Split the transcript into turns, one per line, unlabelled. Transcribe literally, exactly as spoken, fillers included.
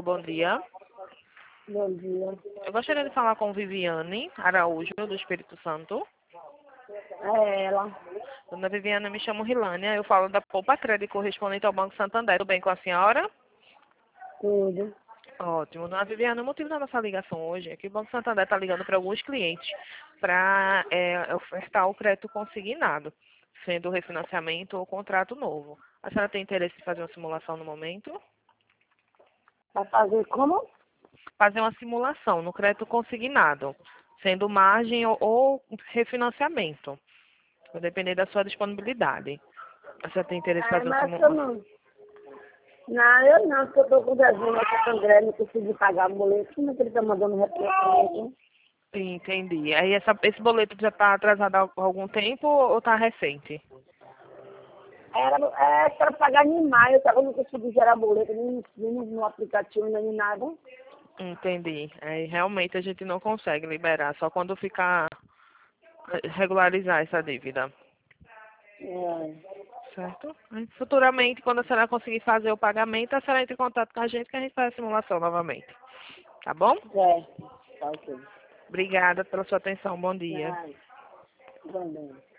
Alô, bom dia.
Bom dia.
Eu gostaria de falar com Viviane Araújo, do Espírito Santo.
É ela.
Dona Viviane, eu me chamo Rilânia, eu falo da Poupa Crédito correspondente ao Banco Santander. Tudo bem com a senhora?
Tudo.
Ótimo. Dona Viviane, o motivo da nossa ligação hoje é que o Banco Santander está ligando para alguns clientes para é, ofertar o crédito consignado, sendo refinanciamento ou contrato novo. A senhora tem interesse em fazer uma simulação no momento?
Vai fazer como?
Fazer uma simulação no crédito consignado, sendo margem ou, ou refinanciamento. Vai depender da sua disponibilidade. A senhora tem interesse em
É,
fazer uma
mas eu
simulação?
não. Não, eu não, porque eu tô com devendo aqui com André, não consegui pagar o boleto. Como é que ele tá mandando refinanciamento?
Entendi. Aí essa, esse boleto já está atrasado há algum tempo ou está recente?
Era, é, para pagar em maio, eu tava não consegui gerar boleto, nem nem no aplicativo, nem nada.
Entendi. Aí realmente a gente não consegue liberar, só quando ficar regularizar essa dívida.
É,
Certo? Aí, futuramente, quando a senhora conseguir fazer o pagamento, a senhora entra em contato com a gente que a gente faz a simulação novamente. Tá bom?
certo. Tá ok.
Obrigada pela sua atenção. Bom dia.
Ai, bom dia.